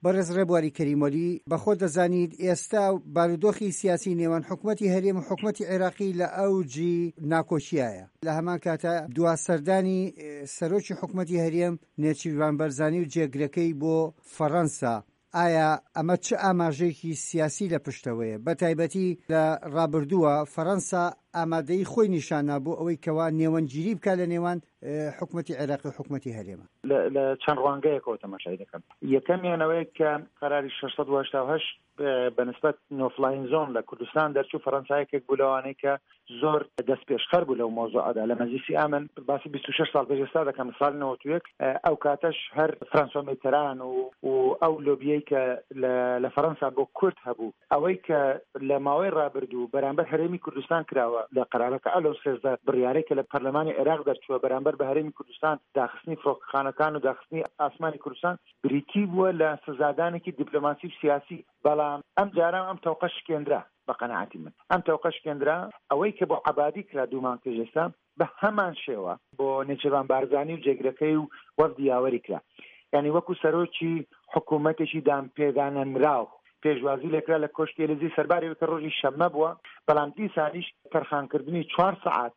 بەڕێز ڕێبواری کەریمۆلی بەخۆ دەزانید ئێستا بارودۆخی سیاسی نێوان حکوومەتی هەرێم و حکوومەتی عێراقی لە ئەوجی ناکۆچیایە. لە هەمان کاتە دواسەردانی سەرۆکی حکوومەتی هەرێم نێچیروان بەرزانی و جێگرەکەی بۆ فەڕەنسا، ئایا ئەمە چه ئاماژەیەکی سیاسی لە پشتەوەیە؟ بە تایبەتی لە ڕابردووە فەڕەنسا ئامادەی خۆی نیشانە بۆ ئەوەی کەوا نێوەنگیری بکە لە نێوان حکوومەتی عێراقی و حکوومەتی هەرێمە. لە چەند ڕوانگەیەکەوە تەماشای دەکەم. یەکەمیانەوەی کە قەراری 688 بەنسبەت نۆفلاین زۆن لە کوردستان دەرچوو فەڕەنسایەکێک بوو لەوانەی کە زۆر دەست پێشخەر بوو لەو مۆزوعەدا. لە مەجلیسی ئامن باسی 26 ساڵ پێش ئێستا دەکەم، ساڵ 91 ئەو کاتەش هەر فرانسوا میتران و ئەو لۆبیەی کە لە فەڕەنسا بۆ کورد هەبوو، ئەوەی کە لە ماوەی ڕابردوو بەرامبەر هەرێمی کوردستان کراوە لە قەرارەکە ئەلەو سێزدە بڕیارەی کە لە پەرلەمانی عێراق دەرچووە بەرامبەر بە هەرێمی کوردستان داخستنی فڕۆکەخانەکان و داخستنی ئاسمانی کوردستان بریتی بووە لە سزادانێکی دیپلۆماسی و سیاسی. بەڵام ئەم جاران ئەم تەوقە شکێنرا بە قەنەعەتی من. ئەم تەوقە شکێنرا ئەوەی کە بۆ عەبادی کرا دوومان پێش ئێستا بە هەمان شێوە بۆ نێچیروان بارزانی و جێگرەکەی و وەفدی یاوەری کرا. یعنی وەکو سەرۆکی حکوومەتێکی دامپێدانەنراو پێشوازی لێکرا لە کۆشتی هێلزی سەرباری کە ڕۆژی شەممە بووە، بەڵام دیسانیش تەرخانکردنی 4 سەعات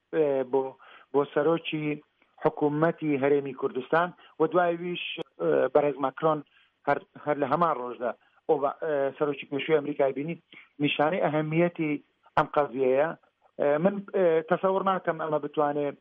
بۆ سەرۆکی حکوومەتی هەرێمی کوردستان و دوایویش بەرەز ماکرۆن هەر لە هەمان ڕۆژدا سەرۆکی پێشووی ئەمریکای بینی نیشانەی ئەهەمیەتی ئەم قەزیەیە. من تەسەوڕ ناکەم ئەمە بتوانێت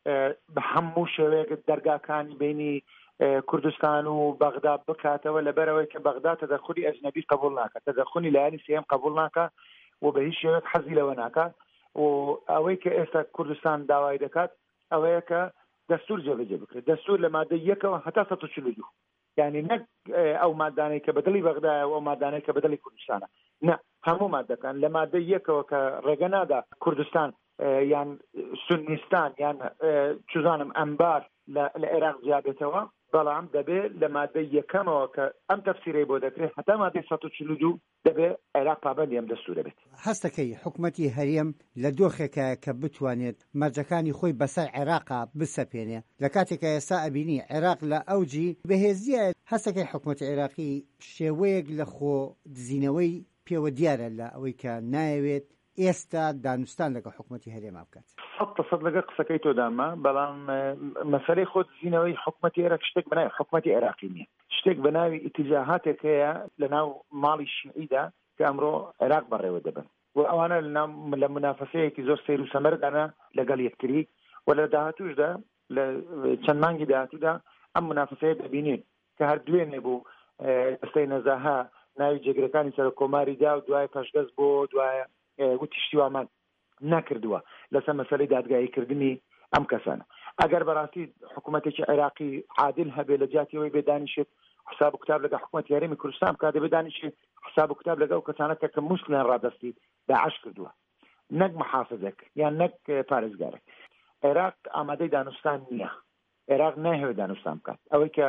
بە هەموو شێوەیەک دەرگاکانی بینی کوردستان و بەغدا بکاتەوە، لەبەرەوەی کە بەغدا تەدەخلی ئەجنەبی قبول ناکات، تەدەخلی لایەنی سێم قبول ناکات و بە هیچ شێوەیەک حەزی لەوە ناکات. و ئەوەی کە ئێستا کوردستان داوای دەکات ئەوەیە کە دەستور جێبەجێ بکرێت. دەستور لە مادەی 1 هەتا 142، یعنی نەک ئەو مادانەی کە بەدڵی بەغدایە و ئەو مادانەی کە بەدڵی کوردستانە، نه، هەموو مادەکان لە مادەی 1 کە ڕێگە نادا کوردستان یان سونیستان یان چوزانم ئەمبار لە عێراق زیادێتەوە، بەڵام دەبێت لە مادەی 1ەوە کە ئەم تەفسیرەی بۆ دەکرێت هەتا مادەی 142 دەبێت عێراق پابەندی ئەم دەستورە بێت. هەستەکەی حکوومەتی هەرێم لە دۆخێکە کە بتوانێت مەرجەکانی خۆی بەسەر عێراقا بسەپێنێ، لە کاتێکە ئێستا ئەبینی عێراق لە ئەوجی بەهێزیە. هەستەکەی حکوومەتی عێراقی شێوەیەک لە خۆ دزینەوەی پێوە دیارە لە ئەوەی کە نایەوێت ئێستا دانوستان لەگە حکوومەتی هەرێما بکات. 100% لەگە قسەکەی تۆدامە، بەڵام مەسەلەی خۆ دزینەوەی حکوومەتی عێراق شتێک بەناوی حکوومەتی عێراقی نییە، شتێک بەناوی ئیتیجاهاتێک هەیە لە ناو ماڵی شیعیدا کە ئەمڕۆ عێراق بەڕێوە دەبن و ئەوانە لە منافەسەیەکی زۆر سەیر و سەمەردانە لەگەڵ یەکتری و لە داهاتووشدا لە چەند مانگی داهاتوودا ئەم منافەسەیە دەبینین کە هەر دوێنێ بوو ئەستەی نەزاها ناوی جێگرەکانی سەر کۆماری دا و دوای پەشگەز بۆ دوایە وتی شتیوامان نەکردووە لەسەر مەسەلەی دادگاییکردنی ئەم کەسانە. ئەگەر بەڕاستی حکوومەتێکی عێراقی عادل هەبێ لە جاتیەوەی بێدانیشێت حساب و کتاب لەگە حکوومەتی هەرێمی کوردستان بکات، بێدانیشێت حساب و کتاب لەگە ئەو کەسانەکە کە موسڵیان ڕادەستی داعش کردووە، نەک محافظێک یان نەک پارێزگارێک. عێراق ئامادەی دانوستان نییە، عێراق ناهێوێت دانوستان بکات. ئەوەی کە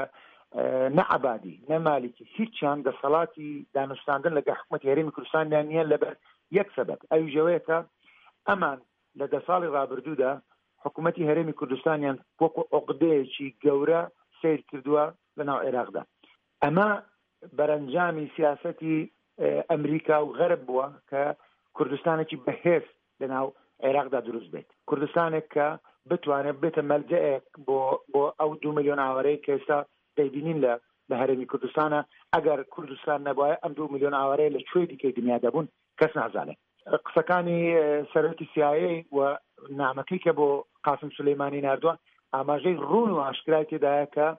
نە عەبادی نە مالیکی هیچیان دەسەڵاتی دانوستاندن لەگە حکوومەتی هەرێمی کوردستانیان نییە، لەبەر یەک سەبەب ئەویژەوەیەکە ئەمان لە 10 ساڵی ڕابردوودا حکوومەتی هەرێمی کوردستانیان وەکو عقدەیەکی گەورە سیر کردووە لە ناو عێراقدا. ئەمە بەرەنجامی سیاسەتی ئەمریکا و غەرب بووە کە کوردستانێکی بەهێز لە ناو عێراقدا دروست بێت، کوردستانێک کە بتوانێت بێتە مەلجەیەک بۆ ئەو 2 ملیۆن ئاوارەی کە ئێستا دەیبینین لە هەرێمی کوردستانە. ئەگەر کوردستان نەبوایە ئەم 2 ملیۆن ئاوارەی لە کوێی دیکەی دنیا دەبوون کەس نازانێت. قسەکانی سەرۆکی CIA و نامەکەی کە بۆ قاسم سولەیمانی ناردووە ئاماژەی ڕوون و ئاشکرای تێدایە کە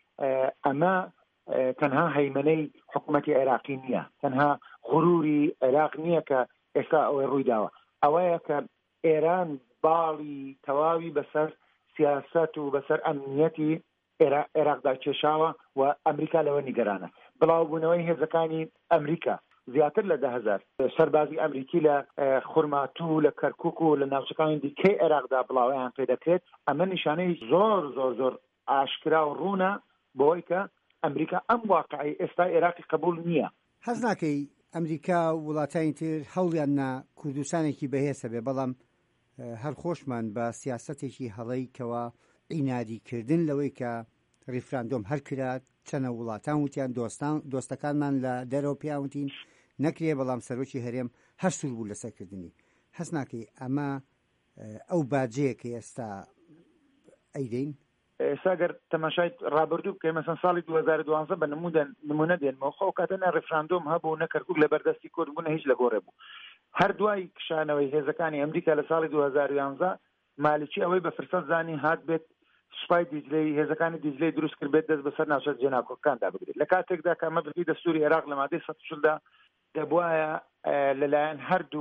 ئەمە تەنها هەیمەنەی حکوومەتی عێراقی نییە، تەنها غروری عێراق نییە کە ئێستا ئەوەی ڕووی داوە، ئەوەیە کە ئێران باڵی تەواوی بەسەر سیاست و بەسەر ئەمنیەتی عێراقدا کێشاوە و ئەمریکا لەوە نیگەرانە. بڵاوبوونەوەی هێزەکانی ئەمریکا زیاتر لە 10,000 سەربازی ئەمریکی لە خورماتوو لە کەرکوک و لە ناوچەکانی دیکەی عێراقدا بڵاویان پێ دەکرێت. ئەمە نیشانەی زۆر زۆر زۆر ئاشکرا و ڕوونە بۆی کە ئەمریکا ئەم واقعی ئێستا عێراقی قبول نییە. حەز ناکەی ئەمریکا و وڵاتانی تر هەوڵیان نا کوردستانێکی بەهێزە بێ، بەڵام هەر خۆشمان بە سیاسەتێکی هەڵەی کەوا ئینادیکردن لەوەی کە ریفراندۆم هەر کرات چەنە وڵاتان وتیان دۆستەکانمان لە دەرەوە پیاوتین نەکرێ، بەڵام سەرۆکی هەرێم هەر سوور بوو لەسەرکردنی. هەست ناکەی ئەمە ئەو باجەیە کە ئێستا ئەیدەین؟ ئێستا گەر تەماشای ڕابردوو بکەین مەسەن ساڵی 2012 بە نمونە دێنمەوە خۆ کاتەنا ڕێفراندۆم هەبوو نە کەرکووک لە بەردەستی کورد بوون هیچ لە گۆڕێ بوو. هەر دوای کشانەوەی هێزەکانی ئەمریکا لە ساڵی 2011 مالکی ئەوەی بە فرسەت زانی هات بێت سوپای دیجلەی هێزەکانی دیجلەی دروست کرد بێت دەست بەسەر ناوچە جێناکۆکاندا بگرێت. لە کاتێکدا کە ئەمە بردی دەستوری عێراق لە مادەی 140دا دەبوایە لەلایەن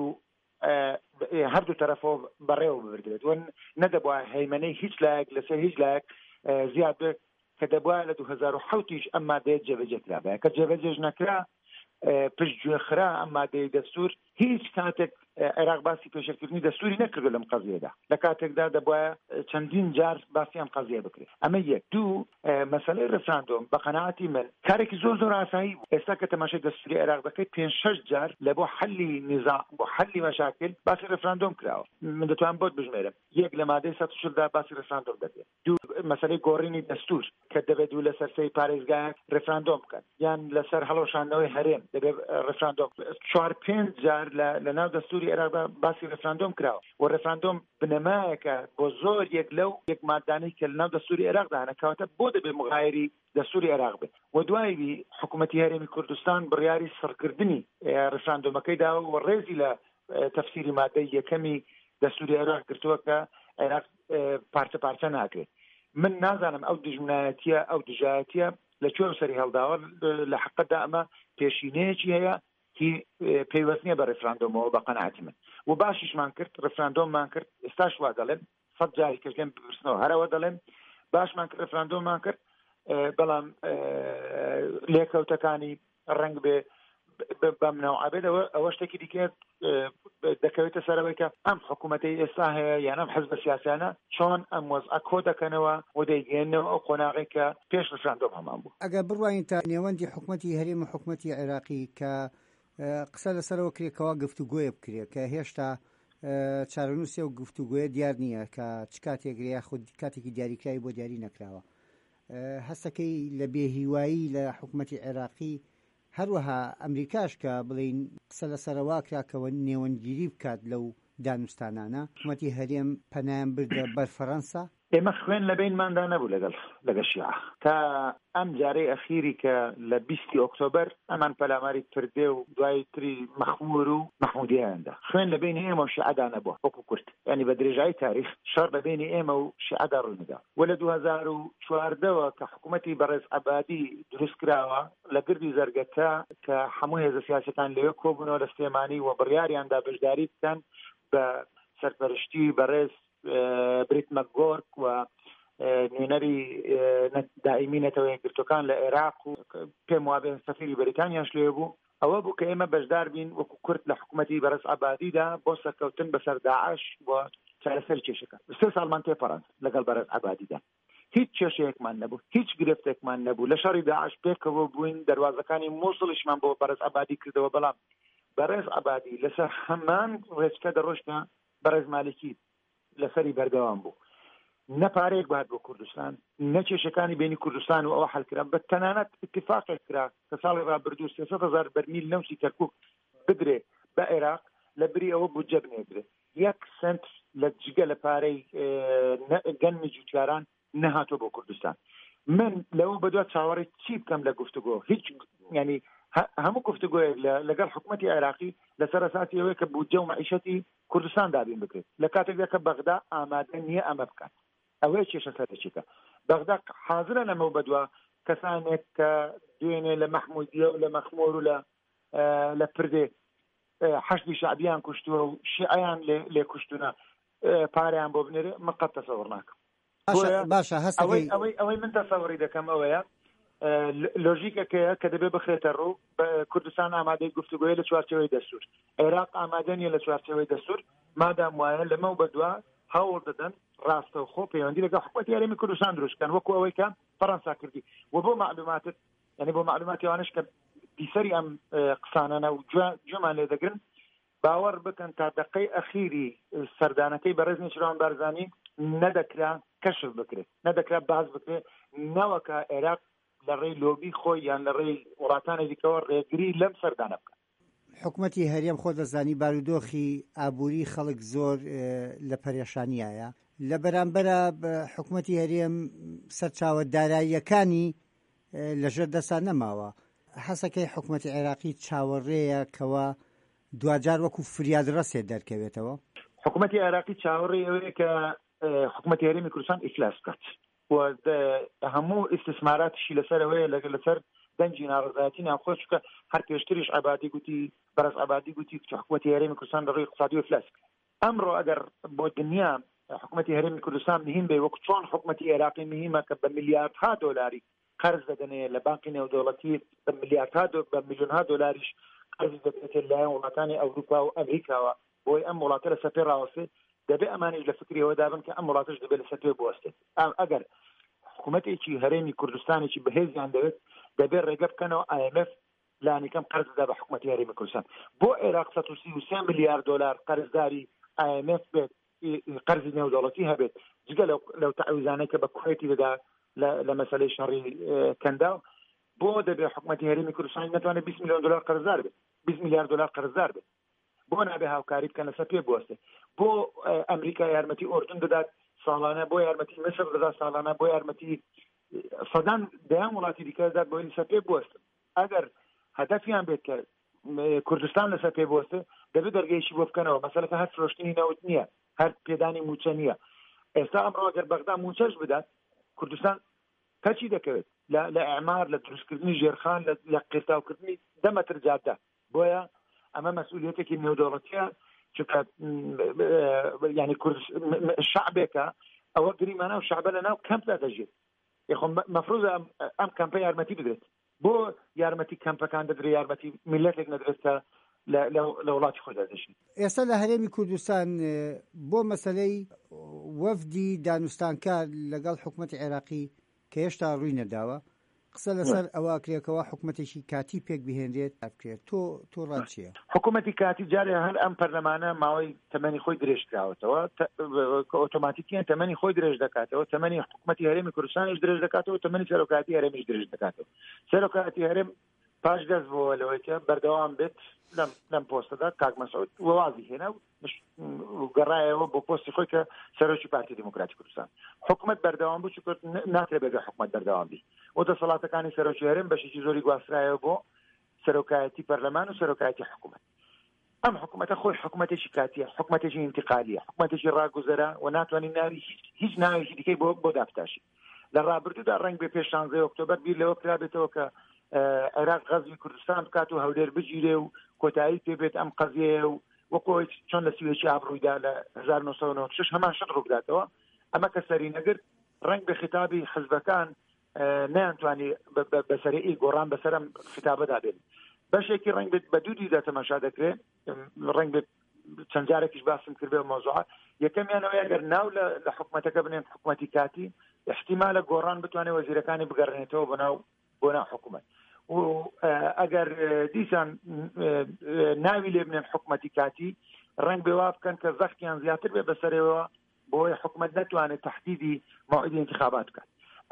هەردوو تەرەفەوە بەڕێوە ببردرێت و نەدەبوایە هەیمەنەی هیچ لایەک لەسەر هیچ لایەک زیاد بێت کە دەبوایە لە 2007 ئەم مادەیە جێبەجێکرا بێ. کە جێبەجێش نەکرا پشتگوێخرا ئەم مادەی دەستور هیچ کاتێک عێراق باسی پێشەکردنی دەستوری نەکردو لەم قەزیەدا. لە کاتێکدا دەبوایە چەندین جار باسی ئەم قەزیە بکرێت. ئەمە یەک. دوو، مەسەلەی ڕێفراندۆم بە قەناعەتی من کارێکی زۆر ئاسایی بوو. ئێستا کە تەماشای دەستوری عێراق دەکەیت 5-6 جار لە بۆ حلی نزاع بۆ حلی مەشاکل باسی ڕێفراندۆم کراوە. من دەتوانم بۆت بژمێرم. یەک لە مادەی 140دا باسی ڕێفراندۆم دەبێت. دوو، مەسەلەی گۆڕینی دەستور کە دەبێت و لەسەر سەی پارێزگایەک ڕێفراندۆم بکەن یان لەسەر هەڵەوشاندنەوەی هەرێم دەبێت ڕێفراندۆم. 4-5 جار لە ناو دەستوری عێراقدا باسی ڕێفراندۆم کراوە و ڕێفراندۆم بنەمایەکە بۆ زۆر یەک لەو یەک مادانەی کە لە ناو دەستوری عێراقدا هەنەکەواتە بۆ دەبێت مغایری دەستوری عێراق بێت. و دوایوی حکوومەتی هەرێمی کوردستان بڕیاری سڕکردنی ڕێفراندۆمەکەی داوە و ڕێزی لە تەفسیری مادەی یەکەمی دەستوری عێراق کردووە کە عێراق پارچە پارچە ناکرێت. من نازانم ئەو دژمنایەتیە ئەو دژایەتیە لەکوێ سەری هەڵداوە. لە حەقەتدا ئەمە پێشینەیەکی هەیە هی پەیوەست نییە بە ڕێفراندۆمەوە بە قەناعەتی من. و باشیشمان کرد ڕێفراندۆممان کرد ئێستاش وا دەڵێن 100 جاری کەژێن بپرسنەوە هەرەوە دەڵێن باشمان کرد ڕێفراندۆممان کرد، بەڵام لێکەوتەکانی ڕەنگ بێ بەم ناوعابێتەوە ئەوە شتێکی دیکەت دەکەوێتە سەرەوەی کە ئەم حکوومەتەی ئێستا هەیە یان ئەم حزبە سیاسیانە چۆن ئەم وەزعە کۆ دەکەنەوە و دەیگەێنەوە ئەو قۆناغی کە پێش ڕێفراندۆم هەمان بوو. ئەگەر بڕواین تا نێوەندی حکوومەتی هەرێم و حکوومەتی عێراقی کە قسە لەسەرەوە کرێکەوە گفتوگۆیە بکرێت کە هێشتا چارەنووسێ و گفتوگوۆیە دیار نییە کە چ کاتێکریا خود کاتێکی دیاریکراوی بۆ دیاری نەکراوە. هەستەکەی لە بێهیوایی لە حکوومەتی عێراقی هەروەها ئەمریکاش کە بڵین قسە لەسەرەوە کراکەوە نێوەندگیری بکات لەو دانوستانانە. حکوومەتی هەرێم پەنایان بردە بەر فەڕەنسا. ئێمە خوێن لە بینماندا نەبوو لەگەڵ شیعە تا ئەم جارەی ئەخیری کە لە 20 ئۆکتۆبەر ئەمان پەلاماری پردێ و دوای تری مەخمور و مەحمودیاندا خوێن لە بین ئێمە و شیعەدا نەبووە وەکو کورد، یعنی بە درێژایی تاریخ شەڕ لە بین ئێمە و شیعەدا ڕوونەدا. و لە 2014ەوە کە حکوومەتی بەڕێز عەبادی دروست کراوە لە گردی زەرگەکە کە هەموو هێزە سیاسەکان لەوێ کۆبوونەوە لە سلێمانی و بڕیاریاندا بەشداری بکەن بە سەرپەرشتی بەڕێز بریت مەکگۆرک و نوێنەری دائیمی نەتەوە یەکگرتوەکان لە عێراق و پێم وابێ سەفیری بەریتانیاش لێ بوو. ئەوە بوو کە ئێمە بەشدار بین وەکو کورد لە حکوومەتی بەڕێز عەبادیدا بۆ سەرکەوتن بەسەر داعش بۆ چارەسەر کێشەکە. 3 ساڵمان تێپەڕاند لەگەڵ بەڕێز عەبادیدا. هیچ کێشەیەکمان نەبوو، هیچ گرفتێکمان نەبوو. لە شەڕی داعش پێکەوە بووین، دەواازەکانی مووسڵیشمان بۆ بەڕێز عەبادی کردەوە، بەڵام بەڕێز عەبادی لەسەر هەمان ڕێچکە دەڕۆشتە بەڕێز مالکی لەسەری بەردەوام بوو. نەپارێک بات بۆ کوردستان، نەکێشەکانی بینی کوردستان و ئەوە حەلکرا. بە تەنانەت اتفاقێک کرا کە ساڵی ڕابردوو 300,000 بەرمیل نەوشی کەرکووک بدرێ بە عێراق لە بری ئەوە بودجە بنێدرێ. 1 سنت لە جگە لە پارەی گەنمی جوتیاران نەهاتۆ بۆ کوردستان. من لەوە بەدوات چاوەڕی چی بکەم لە گفتوگۆ؟ هیچ، ینی هەموو گفتوگۆیەک لەگەڵ حکوومەتی عێراقی لەسەر ئەساسی ئەوەیە کە بودجە و مەعیشەتی کوردستان دابین بکرێت. لە کاتێکدا کە بەغدا ئامادە نییە ئەمە بکات، ئەوەیە کێشە سەرچیکە. بەغدا حاضرە لەمە بەدووە کەسانێک کە دوێنێ لە مەحمودیە و لە مەخمۆر و لە پردێ حەشدی شعبیان کوشتووە و شیعەیان لێ کوشتونە پاریان بۆ بنێرێ. من قەت تەسەوڕ ناکەم. باشە هەستەکەی ئەوەی من تەسەوڕی دەکەم ئەوەیە لۆژیکەکەیە کە دەبێ بخرێتە ڕوو. کوردستان ئامادەی گفتوگۆیە لە چوارچێوەی دەستور، عێراق ئامادە نیە لە چوارچێوەی دەستور. مادام وایە لەمە بەدووە هەوڵ دەدەن ڕاستەوخۆ پەیوەندی لەگەڵ حکوومەتی هەرێمی کوردستان دروستکەن وەکو ئەوەی کە فەڕەنسا کردی. و بۆ معلوماتت، یعنی بۆ معلوماتی ئەوانش کە بیسەری ئەم قسانانە و گوێمان لێ دەگرن، باوەڕ بکەن تا دقەی ئەخیری سەردانەکەی بەڕێز نێچیروان بارزانی نەدەکرا کەشف بکرێت، نەدەکرا باز بکرێت، نەوەکە عێراق لە ڕێی لۆبی خۆی یان لە ڕێی وڵاتانی دیکەوە ڕێگری لەم سەردانە بکات. حکوومەتی هەرێم خۆ دەزانی بارودۆخی ئابووری خەڵک زۆر لە پەرێشانیایە لە بەرامبەرە حکوومەتی هەرێم سەرچاوە داراییەکانی لەژێر دەسان نەماوە. حەسەکەی حکوومەتی عێراقی چاوەڕێیە کەوە دوجار وەکو فریاد ڕەسێ دەرکەوێتەوە. حکوومەتی عێراقی چاوەڕێی ئەوەیە کە حکوومەتی هەرێمی کوردستان ئیفلاس بکات و هەموو ئیستثماراتیشی لەسەرەوەیە لەسەر دەنجی ناڕزایەتی ناوخۆ چکە هەر پێشتریش عەبادی گوتی بەرەز عەبادی گوتی کە حکوومەتی هەرێمی کوردستان لە ڕێی اقتصادی ئیفلاس کرد. ئەمڕۆ ئەگەر بۆ دنیا حکوومەتی هەرێمی کوردستان مهم بێ وەکو چۆن حکوومەتی عێراقی مهمە کە بە میلیاردها دۆلاری قەرز دەدەنێ لە بانکی نێودەوڵەتی بە میلیاردها بە میلیۆنها دۆلاریش قەرز دەدرێت لەلایەن وڵاتانی ئەوروپا و ئەمریکاوە بۆی ئەم وڵاتە لە سەپێ ڕاوەستێت دەبێ ئەمانش لە فکریەوە دابن کە ئەم وڵاتش دەبێت لە سەپێ بوەستێت. ئەگەر حکوومەتێکی هەرێمی کوردستانێکی بەهێزیان دەوێت دەبێت ڕێگە بکەنەوە IMF لانیکەم قەرز دەدا بە حکوومەتی هەرێمی کوردستان. بۆ عێراق 133 میلیارد دلار قەرزداری IMF بێت قەرزی نێودەوڵەتی هەبێت جگە لەو تعویزانەی کە بە کوێتی دەدا لە مەسەلەی شەڕی کەندا بۆ دەبێت حکوومەتی هەرێمی کوردستان ناتوانێت 20 میلیۆن دلار قەرزدار بێت 20 میلیارد دلار قەرزدار بێت بۆ نابێ هاوکاری بکەن لەسەر پێ بوەستێت. بۆ ئەمریکا یارمەتی ئۆردن دەدات ساڵانە بۆ یارمەتی مەسر دەدات ساڵانە بۆ یارمەتی سەدان دەیان وڵاتی دیکە دەدات بۆ لەسەر پێ بوەستن. ئەگەر هەدەفیان بێت کە کوردستان لەسەر پێ بوەستێ دەبێت دەرگەیشی بۆ بکەنەوە مەسەلەکە هەر فرۆشتنی نەوت نییە هەر پێدانی موچە نییە. ئێستا ئەمڕۆ ئەگەر بەغدا موچەش بدات کوردستان کەچی دەکەوێت لە ئەعمار لە دروستکردنی ژێرخان لە قێستاوکردنی دەمەتر جادە. بۆیە ئەمە مەسئولیەتێکی نێودەوڵەتیە چونکە یعنی شعبێکە ئەوە گریمانە و شعبە لەناو کەمپدا دەژێت. مەفروض ئەم کەمپە یارمەتی بدرێت بۆ یارمەتی کەمپەکان دەدرێت یارمەتی میلەتێک نەدرێت کە لە وڵاتی خۆدا دەژین. ئێستا لە هەرێمی کوردستان بۆ مەسەلەی وەفدی دانوستانکار لەگەڵ حکوومەتی عێراقی کە هێشتا ڕووی نەداوە قسە لەسەر ئەوە کرێکەوە حکوومەتێکی کاتی پێک بهێنرێت بکرێت تۆ ڕاچیە حکوومەتی کاتی جارێ هەر ئەم پەرلەمانە ماوەی تەمەنی خۆی درێژ کراوەتەوە کە ئۆتۆماتیکیان تەمەنی خۆی درێژ دەکاتەوە تەمەنی حکوومەتی هەرێمی کوردستانیش درێژ دەکاتەوە تەمەنی سەرۆکاتی هەرێمیش درێژ دەکاتەوە. سەرۆکاتی هەرێم پاش دەست بۆ لەوەی کە بەردەوام بێت لەم پۆستەدا کاک مەسعود وازی هێنا و گەڕایەوە بۆ پۆستی خۆی کە سەرۆکی پارتی دیموکراتی کوردستان. حکوومەت بەردەوام بوو چکە ناترێت بێت حکوومەت بەردەوام بی و دەسەڵاتەکانی سەرۆکی هەرێم بەشێکی زۆری گواسترایەوە بۆ سەرۆکایەتی پەرلەمان و سەرۆکایەتی حکوومەت. ئەم حکوومەتە خۆی حکوومەتێکی کاتیە حکوومەتێکی انتقالیە حکوومەتێکی ڕاگوزەرە و ناتوانین ناوی هیچ ناوێکی دیکەی بۆ دافتاشی. لە ڕابردوودا ڕەنگ بێ پێش 16 ئۆکتۆبەر بیر لەوە کرابێتەوە کە عێراق غەزوی کوردستان بکات و هەولێر بگیرێ و کۆتایی پێبێت ئەم قەزیە و وەکۆی چۆن لە سوێکی ئابڕوویدا لە 1996 هەمان شت ڕوو بداتەوە. ئەمە کە سەری نەگرت ڕەنگ بە خیتابی حزبەکان نەیانتوانی بەسەرەی گۆڕان بەسەرم خیتابەدا بێت. بەشێکی ڕەنگ بێت بە دوو دیدا تەماشا دەکرێت ڕەنگ بێت چەند جارێکیش باسم کردێ مۆزوعات یەکەمیانەوە ئەگەر ناو لە حکوومەتەکە بنێن حکوومەتی کاتی احتیمالە گۆڕان بتوانێت وەزیرەکانی بگەڕێنێتەوە بۆ ناو حکوومەت و ئەگەر دیسان ناوی لێ بنێن حکوومەتی کاتی ڕەنگ بێوا بکەن کە زەختیان زیاتر بێ بەسەرەوە بۆی حکوومەت نەتوانێت تهدیدی موعدی انتخابات بکات.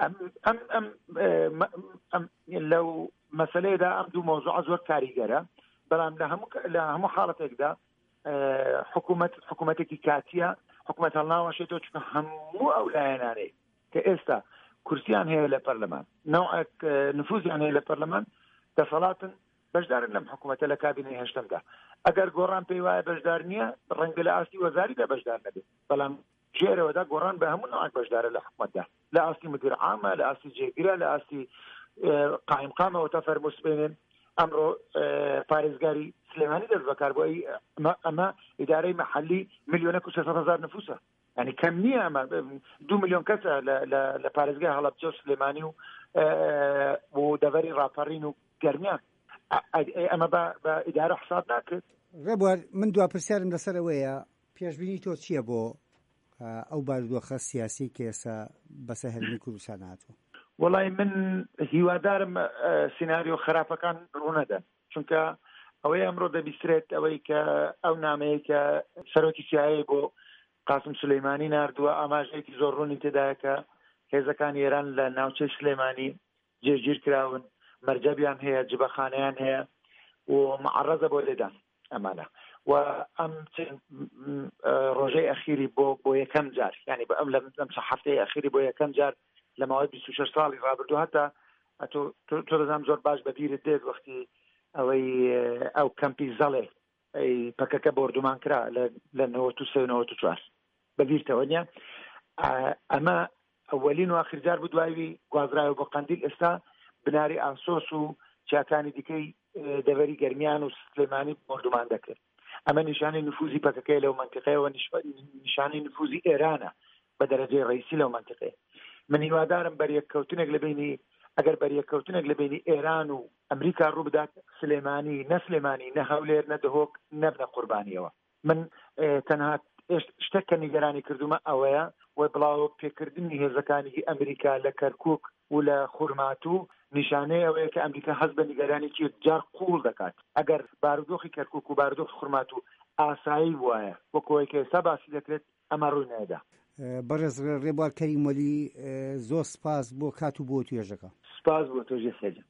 ئەم لەو مەسەلەیەدا ئەم دوو مۆزوع زۆر کاریگەرە بەڵام لە هەموو حاڵەتێکدا حکوومەتێکی کاتیە حکوومەت هەڵناوەشێتەوە چونکە هەموو ئەو لایەنانەی کە ئێستا کورسیان هەیە لە پەرلەمان نەوعێک نفوزیان هەیە لە پەرلەمان دەسەڵاتن بەشدارن لەم حکوومەتە لە کابینەی هەشتمدا. ئەگەر گۆڕان پێی وایە بەشدار نییە ڕەنگە لە ئاستی وەزاریدا بەشدار نەبێت بەڵام ژێرەوەدا گۆڕان بە هەموو نەوعێک بەشدارە لە حکوومەتدا لە ئاستی مدیر عامە لە ئاستی جێگیرە لە ئاستی قایم قامەوە تا فەرمووس بێنن. ئەمڕۆ پارێزگاری سلێمانی دەست بەکار بۆ ئەمە ئیدارەی مەحەلی 1,300,000 نفوسە ینی کەم نییە ئەمە 2 ملیۆن کەسە لە پارێزگای هەڵەبجە و سلێمانی و دەڤەری ڕاپەڕین و گەرمیان ئەمە بە ئیدارە حساب ناکرێت. ڕێبوار من دوا پرسیارم لەسەرەوەیە پێشبینی تۆ چییە بۆ ئەو بارودۆخە سیاسی کە ئێستا بەسەر هەرێمی کوردستان هاتووە؟ وەڵای من هیوادارم سیناریۆ خراپەکان ڕوونەدەن چونکە ئەوەی ئەمڕۆ دەبیسترێت ئەوەی کە ئەو نامەیە کە سەرۆکی CIA بۆ قاسم سلەیمانی ناردووە ئاماژەیەکی زۆر ڕوونی تێدایە کە هێزەکان ئێران لە ناوچەی سلێمانی جێگیر کراون مەرجەبیان هەیە جبەخانەیان هەیە و معرەزە بۆ لێدان ئەمانە و ئەم ڕۆژەی ئەخیری بۆ یەکەم جار ینی بە ئەم لەم هەفتەی ئەخیری بۆ یەکەم جار لە ماوەی 26 ساڵی ڕابردوو هەتا تۆ دەزانم زۆر باش بەبیرت دێت وەختی ئەوەی ئەو کەمپی زەڵێ پەکەکە بردومان کرا لە 1994 بەبیرتەوە نیە ئەمە ئەوەلین و ئاخرجار بوو دوایوی گوازرایەوە بۆ قەندیل ئێستا بناری ئاسۆس و چیاکانی دیکەی دەڤەری گەرمیان و سلێمانی بردومان دەکرد ئەمە نیشانی نفوزی پەکەکەی لەو منتیقەیەوە نیشانی نفوزی ئێرانە بە دەرەجەی ڕئیسی لەو منتیقەیە من هیوادارم بەریەککەوتنێک لە بینی ئەگەر بەریەککەوتنێک لە بینی ئێران و ئەمریکا ڕوو بدات سلێمانی نە سلێمانی نە هەولێر نە دهۆک نەبنە قوربانیەوە من تەنها شتێک کە نیگەرانی کردومە ئەوەیە و بڵاو پێکردنی هێزەکانی ئەمریکا لە کەرکووک و لە خورماتوو نیشانەیە ئەوەیە کە ئەمریکا هەست بە نیگەرانێکی جار قوڵ دەکات ئەگەر بارودۆخی کەرکووک و بارودۆخی خورماتوو ئاسایی وایە وەکەوەی کە ئێستا باسی دەکرێت ئەمە ڕووی نەدا. بەڕێز ڕێبوار کەریموەلی زۆر سپاس بۆ کات و بۆ توێژەکە. سپاس بۆ تۆ جێسەجە.